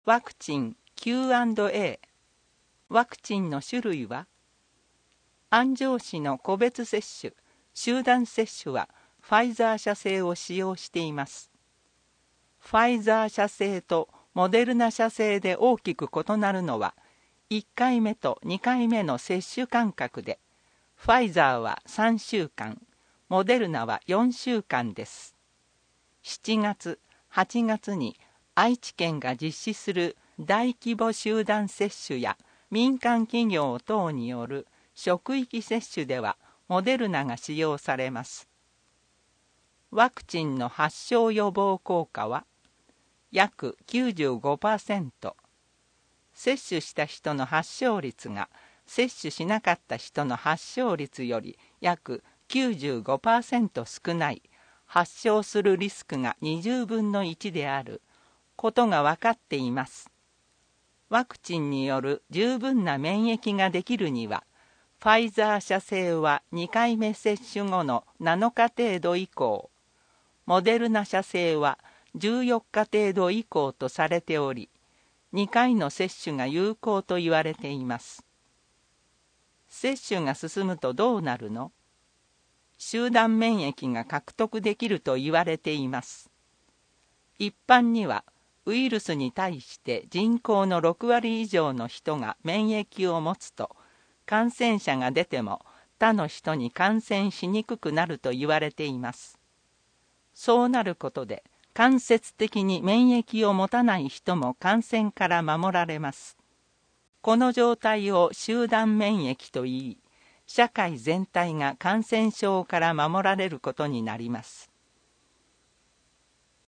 ワクチン Q&A。 ワクチンの種類は、安城市の個別接種、集団接種はファイザー社製を使用しています。ファイザー社製とモデルナ社製で大きく異なるのは、1回目と2回目の接種間隔で、ファイザーは3週間、モデルナは4週間です。7月、8月に愛知県が実施する大規模集団接種や民間企業等による職域接種ではモデルナが使用されます。ワクチンの発症予防効果は約 95%。接種した人の発症率が接種しなかった人の発症率より約 95% 少ない、発症するリスクが20分の1であることが分かっています。ワクチンによる十分な免疫ができるには、ファイザー社製は2回目接種後の7日程度以降、モデルナ社製は14日程度以降とされており、2回の接種が有効と言われています。接種が進むとどうなるの？集団免疫が獲得できると言われています。一般には、ウイルスに対して人口の6割以上の人が免疫を持つと、感染者が出ても他の人に感染しにくくなると言われています。そうなることで、間接的に免疫を持たない人も感染から守られます。この状態を集団免疫といい、社会全体が感染症から守られることになります。